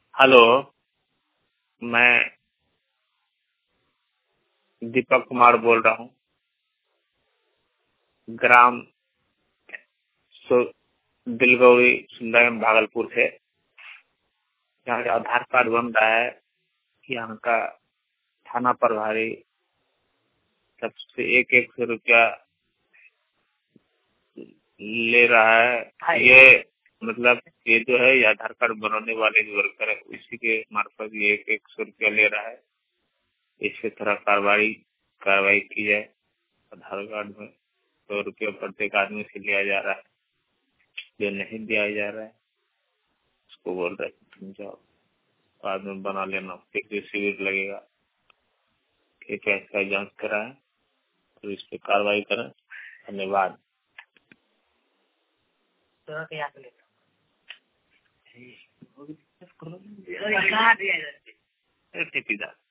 Hello, मैं दीपक कुमार बोल रहा हूँ। ग्राम दिलगौरी सुंदरम भागलपुर से। यहाँ का आधार कार्ड बन रहा है। यहाँ का थाना प्रभारी सबसे 100 रुपया ले रहा है। ये मतलब ये जो है ये आधार कार्ड बनाने वाले जो वर्कर है उसी के मार्फत ये 100 रुपया ले रहा है। इससे थोड़ा कार्रवाई की जाए। आधार कार्ड में 100 रुपया प्रत्येक आदमी से लिया जा रहा है। जो नहीं दिया जा रहा है उसको बोल रहे तुम जाओ बाद में बना लेना, फिर भी शिविर लगेगा। ठीक है, इसका जांच कराएं और इस पे कार्रवाई करें। धन्यवाद। ठेकेदार